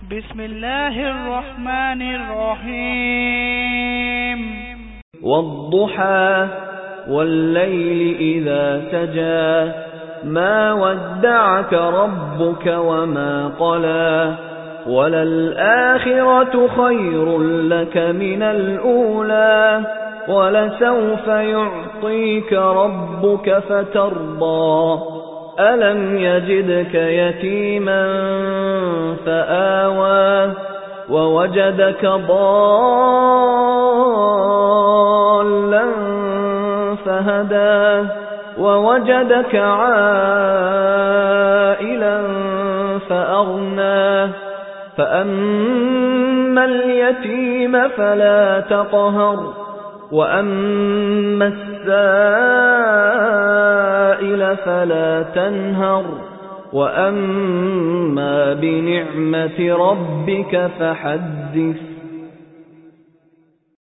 بسم الله الرحمن الرحيم والضحى والليل إذا سجى ما ودعك ربك وما قلى وللآخرة خير لك من الأولى ولسوف يعطيك ربك فترضى ألم يجدك يتيما فآوى ووجدك ضالا فهدى ووجدك عائلا فأغنى فأما اليتيم فلا تقهر وأما السائل فلا تنهر وأما بنعمة ربك فحدث